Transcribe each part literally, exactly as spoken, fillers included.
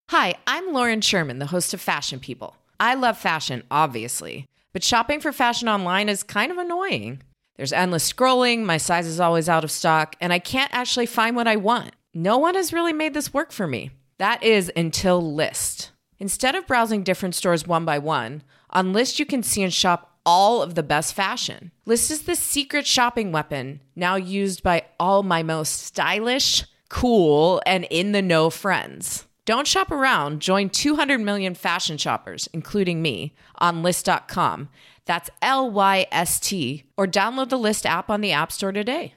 Hi, I'm Lauren Sherman, the host of Fashion People. I love fashion, obviously, but shopping for fashion online is kind of annoying. There's endless scrolling, my size is always out of stock, and I can't actually find what I want. No one has really made this work for me. That is until Lyst. Instead of browsing different stores one by one, on Lyst you can see and shop all of the best fashion. Lyst is the secret shopping weapon now used by all my most stylish, cool, and in-the-know friends. Don't shop around. Join two hundred million fashion shoppers, including me, on Lyst dot com. That's L Y S T. Or download the Lyst app on the App Store today.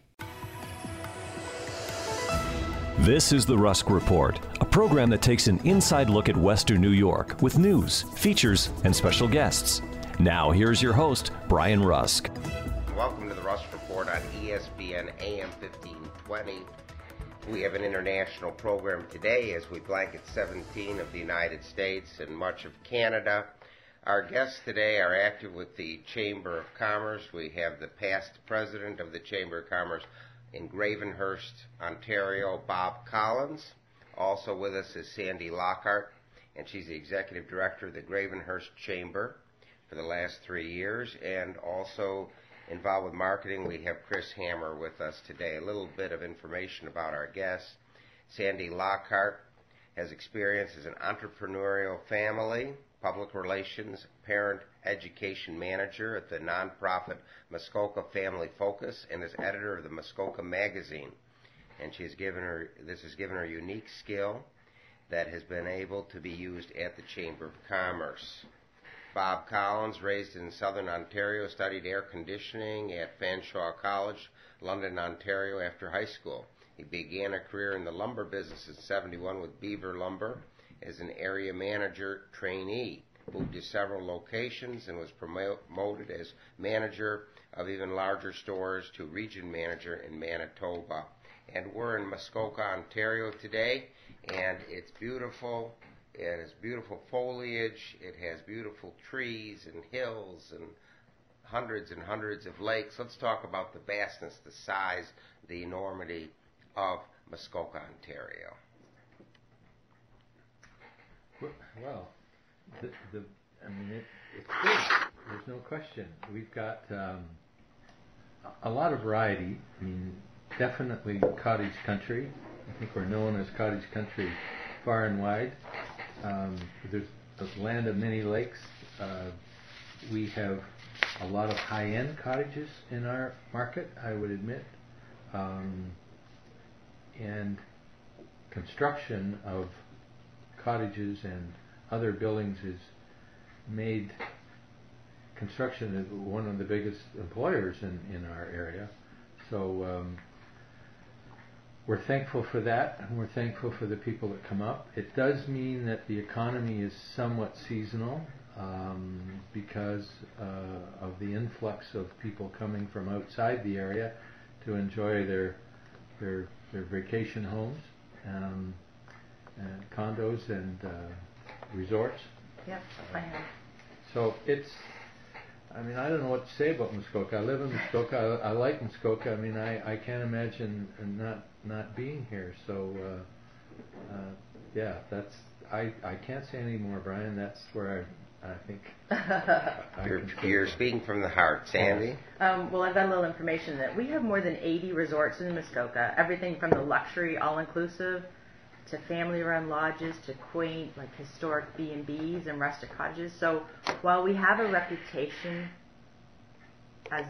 This is The Rusk Report, a program that takes an inside look at Western New York with news, features, and special guests. Now, here's your host, Brian Rusk. Welcome to The Rusk Report on E S P N A M fifteen twenty. We have an international program today as we blanket seventeen of the United States and much of Canada. Our guests today are active with the Chamber of Commerce. We have the past president of the Chamber of Commerce in Gravenhurst, Ontario, Bob Collins. Also with us is Sandy Lockhart, and she's the executive director of the Gravenhurst Chamber for the last three years, and also involved with marketing, we have Chris Hammer with us today. A little bit of information about our guests. Sandy Lockhart has experience as an entrepreneurial family, public relations, parent education manager at the nonprofit Muskoka Family Focus, and is editor of the Muskoka Magazine. And she has given her this has given her unique skill that has been able to be used at the Chamber of Commerce. Bob Collins, raised in southern Ontario, studied air conditioning at Fanshawe College, London, Ontario, after high school. He began a career in the lumber business in seventy-one with Beaver Lumber as an area manager trainee. Moved to several locations and was promoted as manager of even larger stores to region manager in Manitoba. And we're in Muskoka, Ontario today, and it's beautiful. It has beautiful foliage, it has beautiful trees and hills and hundreds and hundreds of lakes. Let's talk about the vastness, the size, the enormity of Muskoka, Ontario. Well, the, the, I mean, it, it's big. There's no question. We've got um, a lot of variety. I mean, definitely cottage country. I think we're known as cottage country far and wide. Um, there's a land of many lakes. Uh, we have a lot of high-end cottages in our market, I would admit. Um, and construction of cottages and other buildings is made construction is one of the biggest employers in, in our area. So um, we're thankful for that, and we're thankful for the people that come up. It does mean that the economy is somewhat seasonal um, because uh, of the influx of people coming from outside the area to enjoy their their, their vacation homes, um, and condos, and uh, resorts. Yep, I have. So it's, I mean, I don't know what to say about Muskoka. I live in Muskoka. I, I like Muskoka. I mean, I, I can't imagine not not being here. So, uh, uh, yeah, that's, I, I can't say any more, Brian. That's where I, I think I You're, can you're speaking from the heart. Sandy? Um, well, I've got a little information that we have more than eighty resorts in Muskoka. Everything from the luxury all-inclusive to family-run lodges to quaint, like historic B and B's and rustic cottages. So while we have a reputation as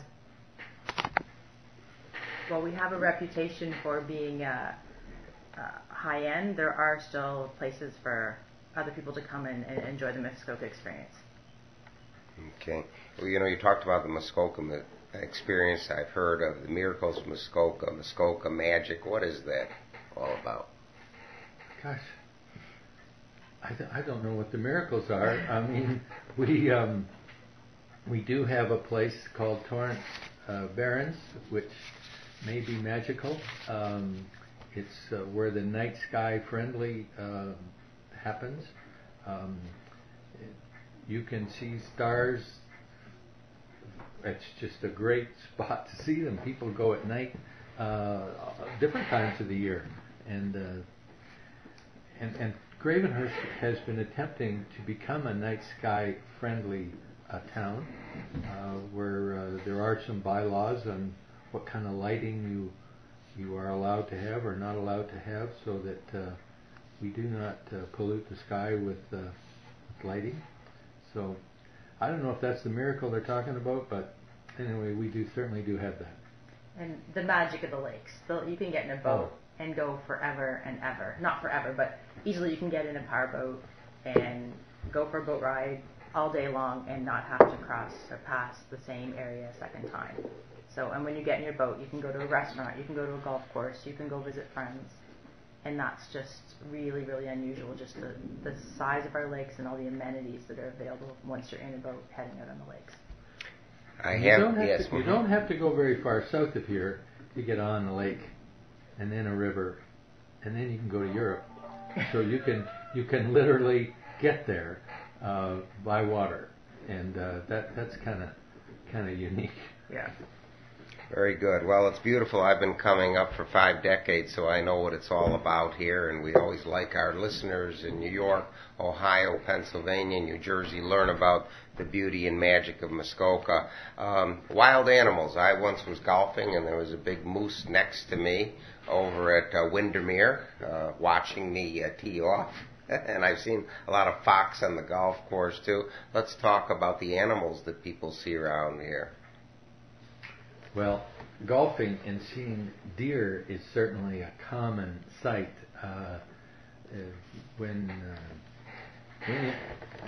Well, we have a reputation for being uh, uh, high-end, there are still places for other people to come in and enjoy the Muskoka experience. Okay. Well, you know, you talked about the Muskoka experience. I've heard of the Miracles of Muskoka, Muskoka Magic. What is that all about? Gosh, I, th- I don't know what the miracles are. I mean, we um, we do have a place called Torrance uh, Barrens, which may be magical. Um, it's uh, where the night sky friendly uh, happens. Um, it, you can see stars. It's just a great spot to see them. People go at night, uh, different times of the year, and uh, and, and Gravenhurst has been attempting to become a night sky friendly uh, town, uh, where uh, there are some bylaws on what kind of lighting you you are allowed to have or not allowed to have, so that uh, we do not uh, pollute the sky with, uh, with lighting. So I don't know if that's the miracle they're talking about, but anyway, we do certainly do have that. And the magic of the lakes. So you can get in a boat oh. and go forever and ever. Not forever, but easily you can get in a powerboat and go for a boat ride all day long and not have to cross or pass the same area a second time. So, and when you get in your boat, you can go to a restaurant, you can go to a golf course, you can go visit friends. And that's just really, really unusual, just the, the size of our lakes and all the amenities that are available once you're in a boat heading out on the lakes. I you have, don't have yes. To, you don't have to go very far south of here to get on a lake and then a river, and then you can go to Europe. So you can you can literally get there uh, by water, and uh, that that's kind of kind of unique. Yeah. Very good. Well, it's beautiful. I've been coming up for five decades, so I know what it's all about here, and we always like our listeners in New York, Ohio, Pennsylvania, New Jersey learn about the beauty and magic of Muskoka. Um, wild animals. I once was golfing, and there was a big moose next to me over at uh, Windermere uh, watching me uh, tee off. And I've seen a lot of fox on the golf course, too. Let's talk about the animals that people see around here. Well, golfing and seeing deer is certainly a common sight. Uh, uh, when, uh, when it,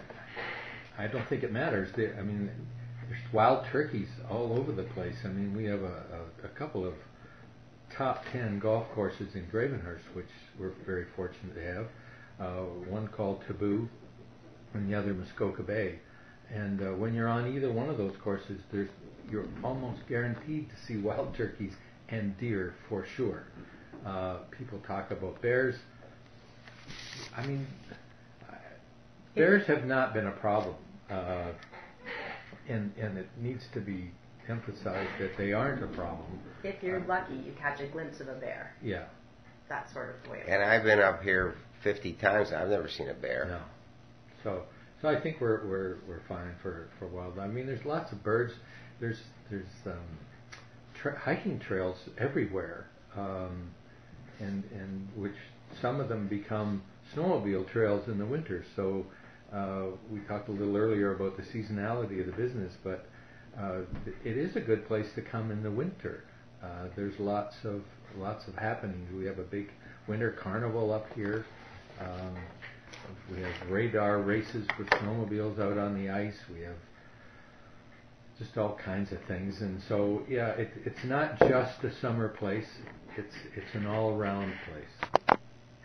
I don't think it matters. There, I mean, there's wild turkeys all over the place. I mean, we have a, a, a couple of top ten golf courses in Gravenhurst, which we're very fortunate to have. Uh, one called Taboo, and the other Muskoka Bay. And uh, when you're on either one of those courses, there's you're almost guaranteed to see wild turkeys and deer for sure. Uh, people talk about bears. I mean, bears have not been a problem, uh, and and it needs to be emphasized that they aren't a problem. If you're uh, lucky, you catch a glimpse of a bear. Yeah. That's sort of the way it And works. I've been up here fifty times. I've never seen a bear. No. So so I think we're we're we're fine for for wild. I mean, there's lots of birds. There's there's um, tra- hiking trails everywhere, um, and and which some of them become snowmobile trails in the winter. So uh, we talked a little earlier about the seasonality of the business, but uh, it is a good place to come in the winter. Uh, there's lots of lots of happenings. We have a big winter carnival up here. Um, we have radar races with snowmobiles out on the ice. We have just all kinds of things, and so yeah, it, it's not just a summer place. It's it's an all-around place.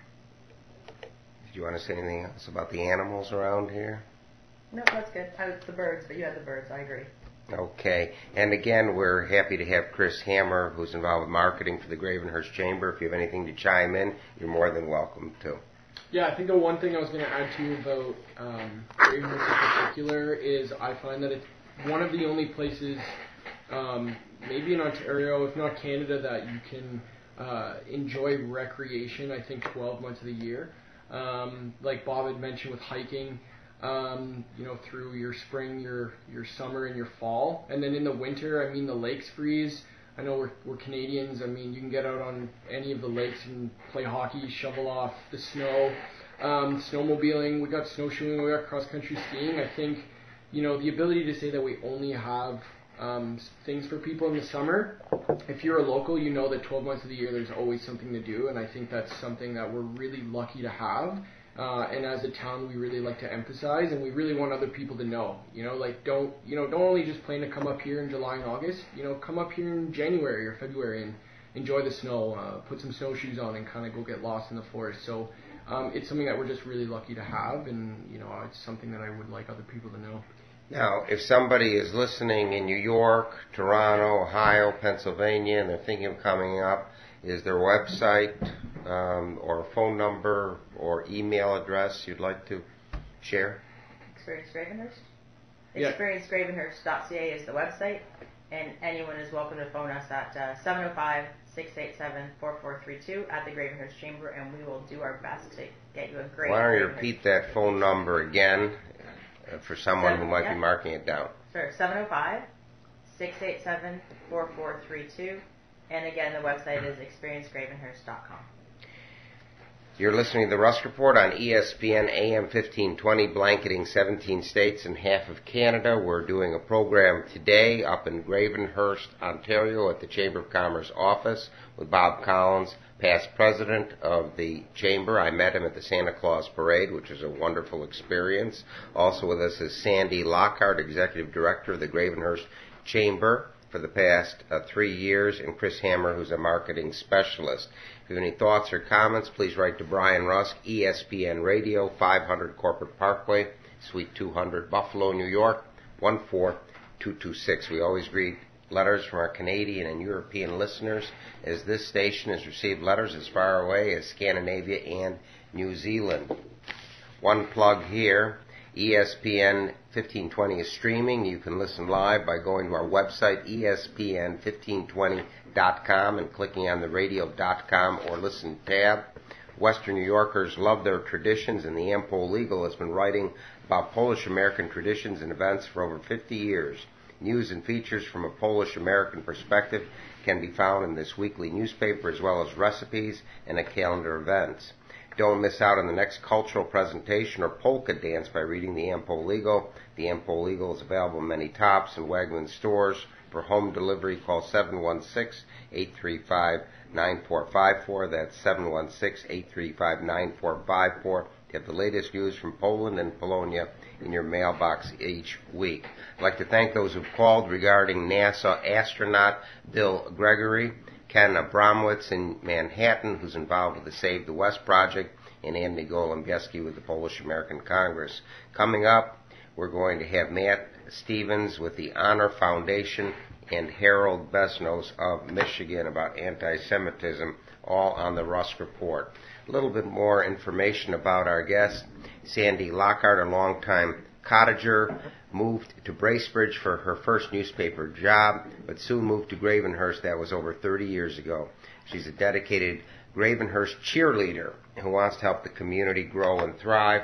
Did you want to say anything else about the animals around here? No, that's good. I was the birds, but you had the birds. I agree. Okay. And again, we're happy to have Chris Hammer, who's involved with marketing for the Gravenhurst Chamber. If you have anything to chime in, you're more than welcome to. Yeah, I think the one thing I was going to add to you about um, Gravenhurst in particular is I find that it's one of the only places, um, maybe in Ontario, if not Canada, that you can uh, enjoy recreation, I think, twelve months of the year. Um, like Bob had mentioned with hiking, um, you know, through your spring, your your summer, and your fall. And then in the winter, I mean, the lakes freeze. I know we're, we're Canadians. I mean, you can get out on any of the lakes and play hockey, shovel off the snow. Um, snowmobiling, we got snowshoeing, we got cross-country skiing. I think, you know, the ability to say that we only have um, things for people in the summer. If you're a local, you know that twelve months of the year there's always something to do, and I think that's something that we're really lucky to have. Uh, and as a town, we really like to emphasize, and we really want other people to know. You know, like don't you know don't only just plan to come up here in July and August. You know, come up here in January or February and enjoy the snow. Uh, put some snowshoes on and kind of go get lost in the forest. So um, it's something that we're just really lucky to have, and you know, it's something that I would like other people to know. Now, if somebody is listening in New York, Toronto, Ohio, Pennsylvania, and they're thinking of coming up, is there a website um, or a phone number or email address you'd like to share? Experience Gravenhurst? Yeah. experience gravenhurst dot c a is the website, and anyone is welcome to phone us at uh, seven oh five, six eight seven, four four three two at the Gravenhurst Chamber, and we will do our best to get you a great... Why don't you Gravenhurst repeat that phone number again uh, for someone Seven, who might yeah. be marking it down? Sure, seven oh five, six eight seven, four four three two. And again, the website is experience gravenhurst dot com. You're listening to the Rusk Report on E S P N A M fifteen twenty, blanketing seventeen states and half of Canada. We're doing a program today up in Gravenhurst, Ontario at the Chamber of Commerce office with Bob Collins, past president of the Chamber. I met him at the Santa Claus Parade, which was a wonderful experience. Also with us is Sandy Lockhart, executive director of the Gravenhurst Chamber for the past uh, three years, and Chris Hammer, who's a marketing specialist. If you have any thoughts or comments, please write to Brian Rusk, E S P N Radio, five hundred Corporate Parkway, Suite two hundred, Buffalo, New York, one four two two six. We always read letters from our Canadian and European listeners, as this station has received letters as far away as Scandinavia and New Zealand. One plug here. E S P N fifteen twenty is streaming. You can listen live by going to our website, E S P N fifteen twenty dot com, and clicking on the radio dot com or listen tab. Western New Yorkers love their traditions, and the Ampo Legal has been writing about Polish-American traditions and events for over fifty years. News and features from a Polish-American perspective can be found in this weekly newspaper, as well as recipes and a calendar of events. Don't miss out on the next cultural presentation or polka dance by reading the Ampo Legal. The Ampo Legal is available in many Tops and Wegmans stores. For home delivery, call seven one six, eight three five, nine four five four. That's seven one six, eight three five, nine four five four. To have the latest news from Poland and Polonia in your mailbox each week. I'd like to thank those who've called regarding NASA astronaut Bill Gregory, Ken Abramowitz in Manhattan, who's involved with the Save the West project, and Andy Golombieski with the Polish-American Congress. Coming up, we're going to have Matt Stevens with the Honor Foundation and Harold Besnos of Michigan about anti-Semitism, all on the Rusk Report. A little bit more information about our guest. Sandy Lockhart, a longtime cottager, moved to Bracebridge for her first newspaper job, but soon moved to Gravenhurst. That was over thirty years ago. She's a dedicated Gravenhurst cheerleader who wants to help the community grow and thrive.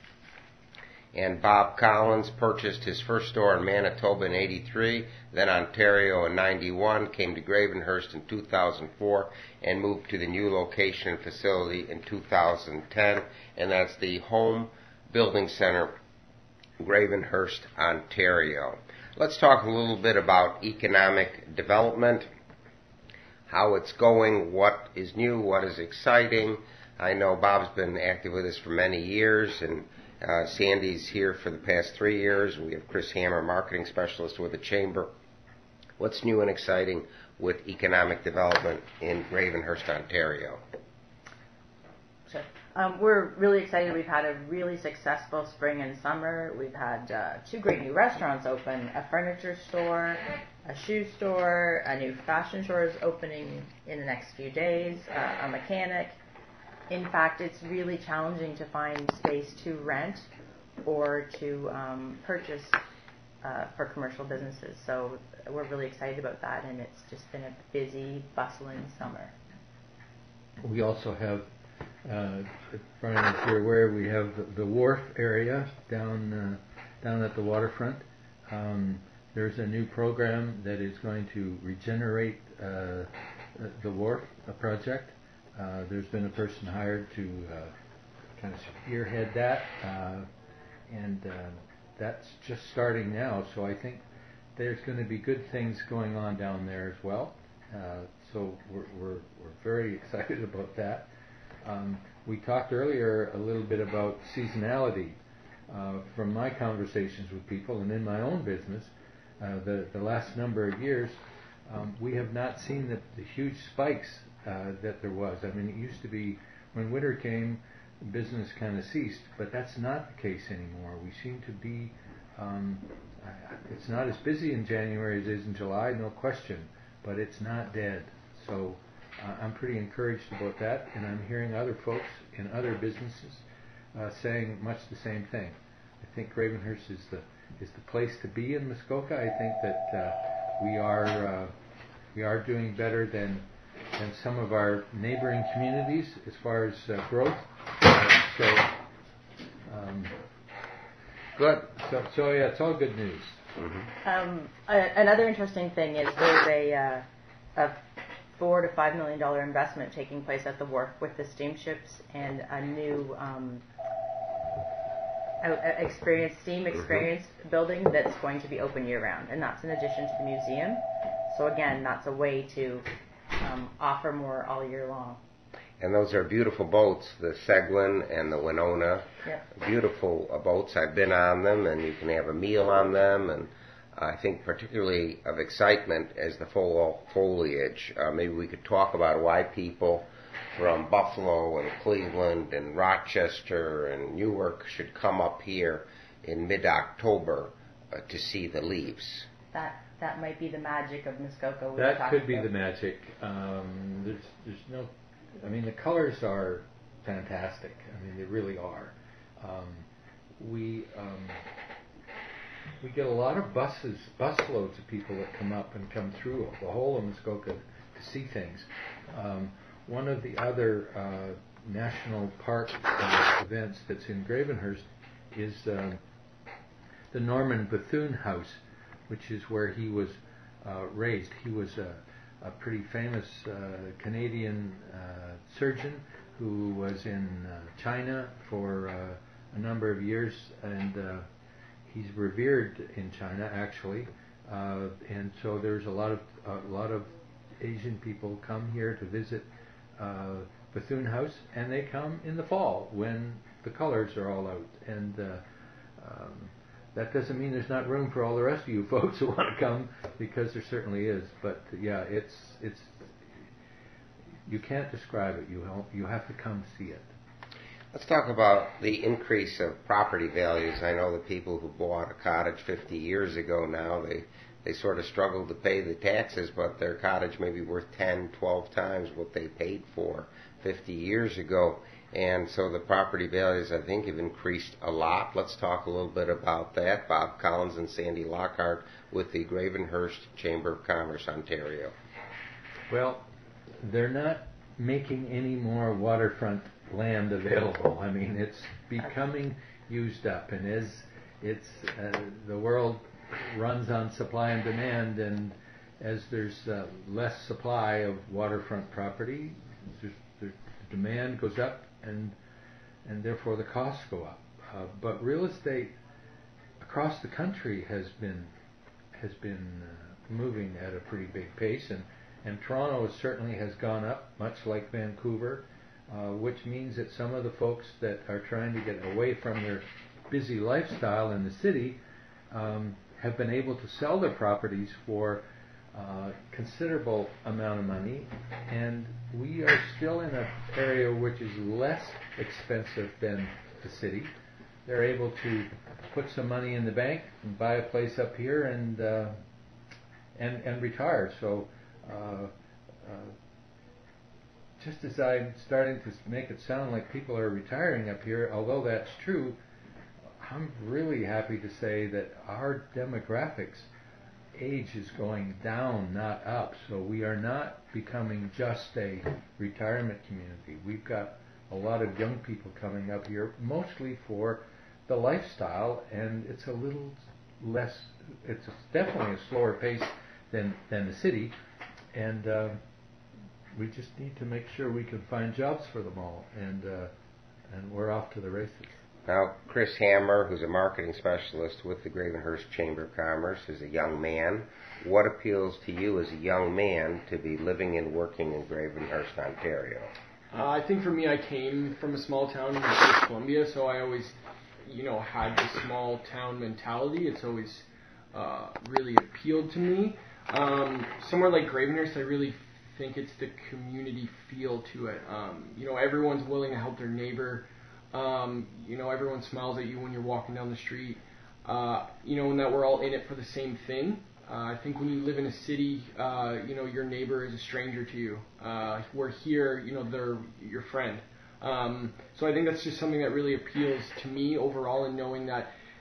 And Bob Collins purchased his first store in Manitoba in eighty-three, then Ontario in ninety-one, came to Gravenhurst in two thousand four, and moved to the new location and facility in two thousand ten, and that's the Home Building Center, Gravenhurst, Ontario. Let's talk a little bit about economic development, how it's going, what is new, what is exciting. I know Bob's been active with us for many years, and uh, Sandy's here for the past three years. We have Chris Hammer, marketing specialist with the Chamber. What's new and exciting with economic development in Gravenhurst, Ontario? Sure. Um, we're really excited. We've had a really successful spring and summer. We've had uh, two great new restaurants open, a furniture store, a shoe store, a new fashion store is opening in the next few days, uh, a mechanic. In fact, it's really challenging to find space to rent or to um, purchase uh, for commercial businesses. So we're really excited about that, and it's just been a busy, bustling summer. We also have, uh, if Brian is here aware, we have the, the wharf area down uh, down at the waterfront. Um, there's a new program that is going to regenerate uh, the wharf, a project. Uh, there's been a person hired to uh, kind of spearhead that, uh, and uh, that's just starting now. So I think there's going to be good things going on down there as well. Uh, so we're, we're we're very excited about that. Um, we talked earlier a little bit about seasonality. Uh, from my conversations with people and in my own business, uh, the the last number of years, um, we have not seen the, the huge spikes Uh, that there was. I mean, it used to be when winter came, business kind of ceased, but that's not the case anymore. We seem to be, um, it's not as busy in January as it is in July, no question, but it's not dead. So uh, I'm pretty encouraged about that, and I'm hearing other folks in other businesses uh, saying much the same thing. I think Gravenhurst is the is the place to be in Muskoka. I think that uh, we are uh, we are doing better than and some of our neighboring communities as far as uh, growth. Uh, so, um, Good. so, so yeah, it's all good news. Mm-hmm. Um, a, another interesting thing is there's a, uh, a four to five million dollar investment taking place at the wharf with the steamships and a new um, a, a experience steam experience mm-hmm. building that's going to be open year round, and that's in addition to the museum. So again, that's a way to um, offer more all year long. And those are beautiful boats, the Seguin and the Winona. Yeah. Beautiful uh, boats. I've been on them, and you can have a meal on them. And I think particularly of excitement as the fall foliage. Uh, maybe we could talk about why people from Buffalo and Cleveland and Rochester and Newark should come up here in mid-October uh, to see the leaves. That that might be the magic of Muskoka. We That could be about. the magic. Um, there's there's no. I mean, the colors are fantastic. I mean, they really are. Um, we um, we get a lot of buses, busloads of people that come up and come through the whole of Muskoka to see things. Um, one of the other uh, national park uh, events that's in Gravenhurst is um, the Norman Bethune House, which is where he was uh, raised. He was a a pretty famous uh, Canadian uh, surgeon who was in uh, China for uh, a number of years, and uh, he's revered in China actually. Uh, and so there's a lot of a lot of Asian people come here to visit uh, Bethune House, and they come in the fall when the colors are all out. And uh, um, that doesn't mean there's not room for all the rest of you folks who want to come, because there certainly is. But yeah, it's it's you can't describe it. You have, you have to come see it. Let's talk about the increase of property values. I know the people who bought a cottage fifty years ago now, they they sort of struggle to pay the taxes, but their cottage may be worth ten, twelve times what they paid for fifty years ago. And so the property values, I think, have increased a lot. Let's talk a little bit about that. Bob Collins and Sandy Lockhart with the Gravenhurst Chamber of Commerce, Ontario. Well, they're not making any more waterfront land available. I mean, it's becoming used up, and as it's uh, the world runs on supply and demand, and as there's uh, less supply of waterfront property, there's, there's, the demand goes up, and and therefore the costs go up. Uh, but real estate across the country has been has been uh, moving at a pretty big pace, and and Toronto certainly has gone up, much like Vancouver, uh, which means that some of the folks that are trying to get away from their busy lifestyle in the city um, have been able to sell their properties for uh, considerable amount of money, and we are still in an area which is less expensive than the city. They're able to put some money in the bank and buy a place up here and uh, and and retire. So uh, uh, just as I'm starting to make it sound like people are retiring up here, although that's true, I'm really happy to say that our demographics age is going down, not up. So we are not becoming just a retirement community. We've got a lot of young people coming up here, mostly for the lifestyle, and it's a little less, it's definitely a slower pace than, than the city, and uh, we just need to make sure we can find jobs for them all, and uh, and we're off to the races. Now, Chris Hammer, who's a marketing specialist with the Gravenhurst Chamber of Commerce, is a young man. What appeals to you as a young man to be living and working in Gravenhurst, Ontario? Uh, I think for me, I came from a small town in British Columbia, so I always, you know, had this small town mentality. It's always uh, really appealed to me. Um, somewhere like Gravenhurst, I really think it's the community feel to it. Um, you know, everyone's willing to help their neighbor. Um, you know, everyone smiles at you when you're walking down the street. Uh, you know, and that we're all in it for the same thing. Uh, I think when you live in a city, uh, you know, your neighbor is a stranger to you. Uh, where here, you know, they're your friend. Um, so I think that's just something that really appeals to me overall, in knowing that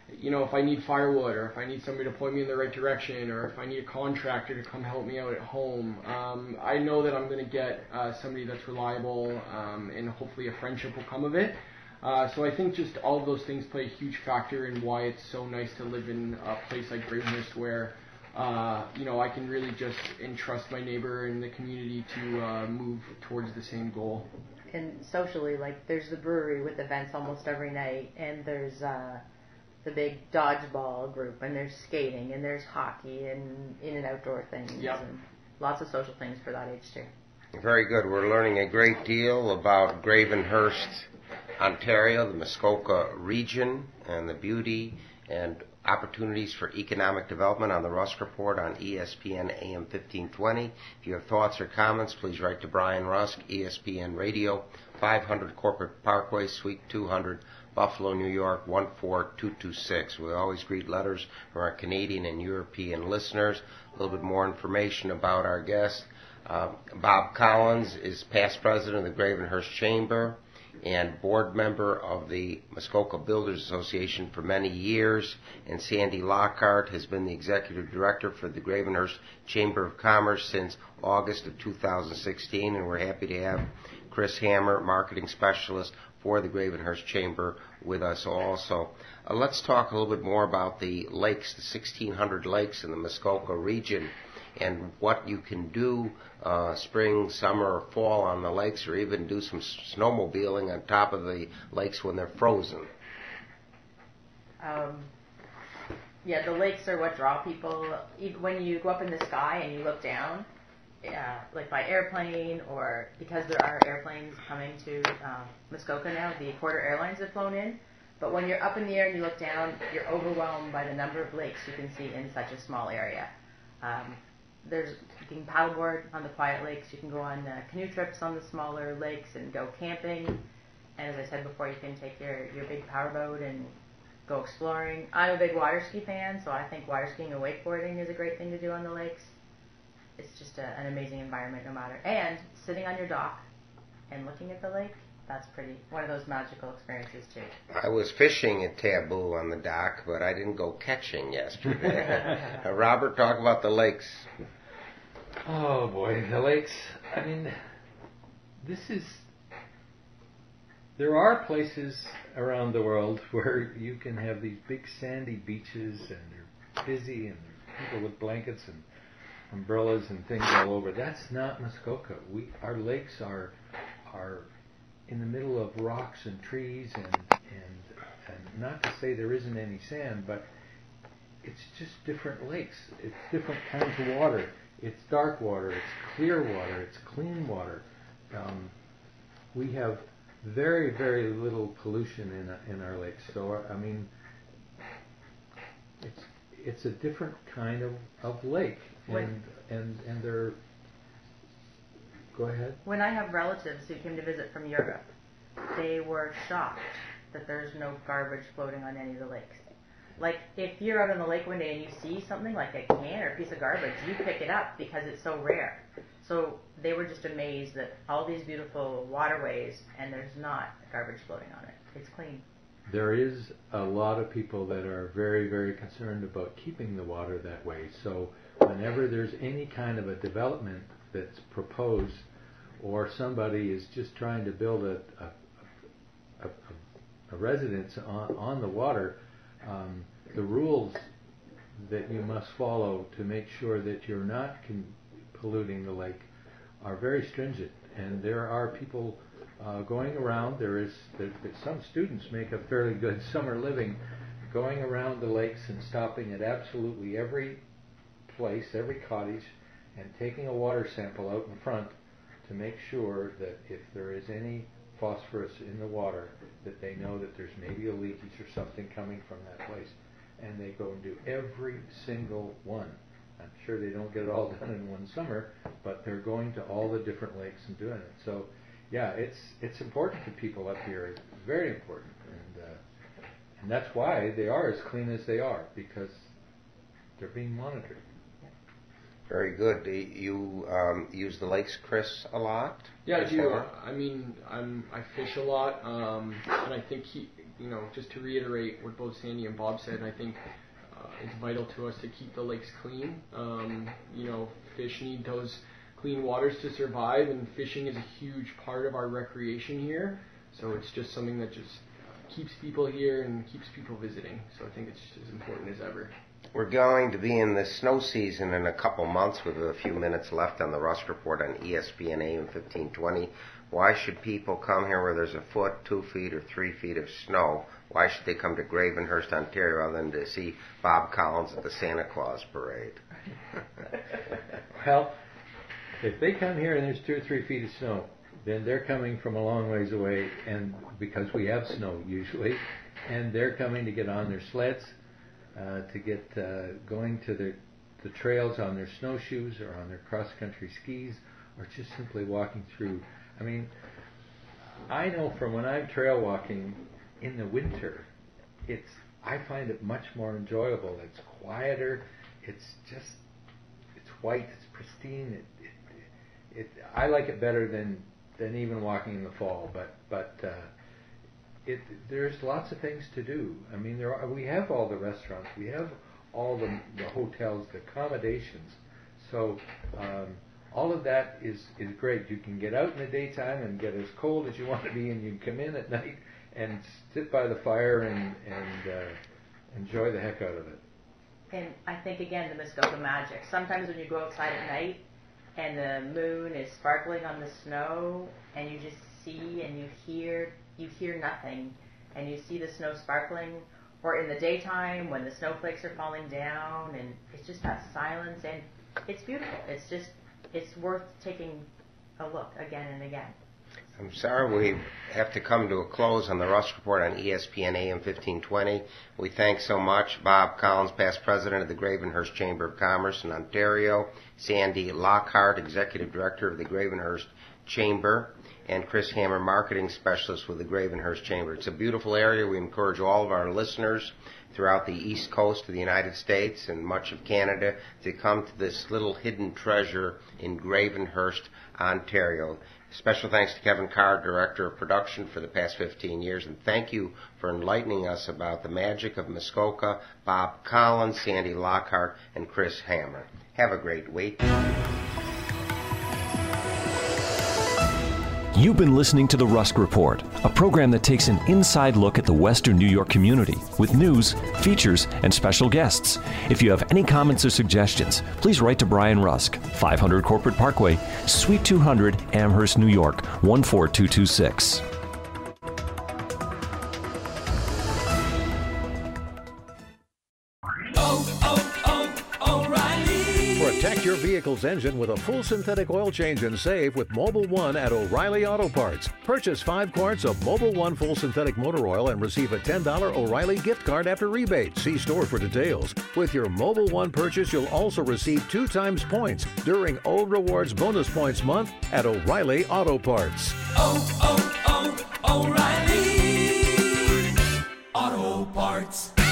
you know, if I need firewood, or if I need somebody to point me in the right direction, or if I need a contractor to come help me out at home, um, I know that I'm going to get uh, somebody that's reliable, um, and hopefully a friendship will come of it. Uh, so I think just all of those things play a huge factor in why it's so nice to live in a place like Gravenhurst, where uh, you know, I can really just entrust my neighbor and the community to uh, move towards the same goal. And socially, like, there's the brewery with events almost every night, and there's uh, the big dodgeball group, and there's skating, and there's hockey, and in and outdoor things, yep. and lots of social things for that age too. Very good. We're learning a great deal about Gravenhurst, Ontario, the Muskoka region, and the beauty and opportunities for economic development on the Rusk Report on E S P N A M fifteen twenty. If you have thoughts or comments, please write to Brian Rusk, E S P N Radio, five hundred Corporate Parkway, Suite two hundred, Buffalo, New York, one four two two six. We always greet letters from our Canadian and European listeners. A little bit more information about our guest. Uh, Bob Collins is past president of the Gravenhurst Chamber and board member of the Muskoka Builders Association for many years, and Sandy Lockhart has been the executive director for the Gravenhurst Chamber of Commerce since August of two thousand sixteen, and we're happy to have Chris Hammer, marketing specialist for the Gravenhurst Chamber, with us also. Uh, let's talk a little bit more about the lakes, the sixteen hundred lakes in the Muskoka region, and what you can do uh, spring, summer, or fall on the lakes, or even do some snowmobiling on top of the lakes when they're frozen. Um, yeah, the lakes are what draw people. Even when you go up in the sky and you look down, uh, like by airplane, or because there are airplanes coming to uh, Muskoka now, the Porter Airlines have flown in. But when you're up in the air and you look down, you're overwhelmed by the number of lakes you can see in such a small area. Um, There's you can paddleboard on the quiet lakes. You can go on uh, canoe trips on the smaller lakes and go camping. And as I said before, you can take your, your big powerboat and go exploring. I'm a big water ski fan, so I think water skiing and wakeboarding is a great thing to do on the lakes. It's just a, an amazing environment no matter. And sitting on your dock and looking at the lake, that's pretty one of those magical experiences too. I was fishing at Taboo on the dock, but I didn't go catching yesterday. uh, Robert, talk about the lakes. Oh boy, the lakes. I mean, this is. There are places around the world where you can have these big sandy beaches, and they're busy, and there are people with blankets and umbrellas and things all over. That's not Muskoka. We our lakes are are in the middle of rocks and trees, and and and not to say there isn't any sand, but it's just different lakes. It's different kinds of water. It's dark water. It's clear water. It's clean water. Um, we have very very little pollution in in our lakes. So I mean, it's it's a different kind of, of lake, and and and they're. Go ahead. When I have relatives who came to visit from Europe, they were shocked that there's no garbage floating on any of the lakes. Like, if you're out on the lake one day and you see something like a can or a piece of garbage, you pick it up because it's so rare. So they were just amazed that all these beautiful waterways and there's not garbage floating on it. It's clean. There is a lot of people that are very, very concerned about keeping the water that way. So whenever there's any kind of a development that's proposed, or somebody is just trying to build a a, a, a residence on, on the water, um, the rules that you must follow to make sure that you're not con- polluting the lake are very stringent. And there are people uh, going around. There is there, some students make a fairly good summer living going around the lakes and stopping at absolutely every place, every cottage, and taking a water sample out in front to make sure that if there is any phosphorus in the water, that they know that there's maybe a leakage or something coming from that place. And they go and do every single one. I'm sure they don't get it all done in one summer, but they're going to all the different lakes and doing it. So, yeah, it's it's important to people up here. It's very important. And, uh, and that's why they are as clean as they are, because they're being monitored. Very good. Do you um, use the lakes, Chris, a lot? Yeah, I do. I mean, I'm I fish a lot, um, and I think he, you know, just to reiterate what both Sandy and Bob said, I think uh, it's vital to us to keep the lakes clean. Um, you know, fish need those clean waters to survive, and fishing is a huge part of our recreation here. So it's just something that just keeps people here and keeps people visiting. So I think it's just as important as ever. We're going to be in the snow season in a couple months with a few minutes left on the Rusk Report on E S P N A M fifteen twenty. Why should people come here where there's a foot, two feet, or three feet of snow? Why should they come to Gravenhurst, Ontario, other than to see Bob Collins at the Santa Claus parade? Well, if they come here and there's two or three feet of snow, then they're coming from a long ways away, and because we have snow usually, and they're coming to get on their sleds, uh, to get uh, going to the, the trails on their snowshoes or on their cross-country skis, or just simply walking through. I mean, I know from when I'm trail walking in the winter, it's I find it much more enjoyable. It's quieter. It's just it's white. It's pristine. It, it, it I like it better than than even walking in the fall. But but uh, it there's lots of things to do. I mean, there are, we have all the restaurants. We have all the, the hotels, the accommodations. So. Um, All of that is, is great. You can get out in the daytime and get as cold as you want to be, and you can come in at night and sit by the fire and, and uh, enjoy the heck out of it. And I think, again, the Muskoka magic. Sometimes when you go outside at night and the moon is sparkling on the snow and you just see and you hear, you hear nothing, and you see the snow sparkling, or in the daytime when the snowflakes are falling down, and it's just that silence, and it's beautiful. It's just... It's worth taking a look again and again. I'm sorry we have to come to a close on the Rusk Report on E S P N A M fifteen twenty. We thank so much Bob Collins, past president of the Gravenhurst Chamber of Commerce in Ontario, Sandy Lockhart, executive director of the Gravenhurst Chamber, and Chris Hammer, marketing specialist with the Gravenhurst Chamber. It's a beautiful area. We encourage all of our listeners throughout the east coast of the United States and much of Canada to come to this little hidden treasure in Gravenhurst, Ontario. Special thanks to Kevin Carr, Director of Production, for the past fifteen years, and thank you for enlightening us about the magic of Muskoka, Bob Collins, Sandy Lockhart, and Chris Hammer. Have a great week. You've been listening to The Rusk Report, a program that takes an inside look at the Western New York community with news, features, and special guests. If you have any comments or suggestions, please write to Brian Rusk, five hundred Corporate Parkway, Suite two hundred, Amherst, New York, one four two two six. Protect your vehicle's engine with a full synthetic oil change and save with Mobil one at O'Reilly Auto Parts. Purchase five quarts of Mobil one full synthetic motor oil and receive a ten dollars O'Reilly gift card after rebate. See store for details. With your Mobil one purchase, you'll also receive two times points during O Rewards Bonus Points Month at O'Reilly Auto Parts. Oh, oh, oh, O'Reilly Auto Parts.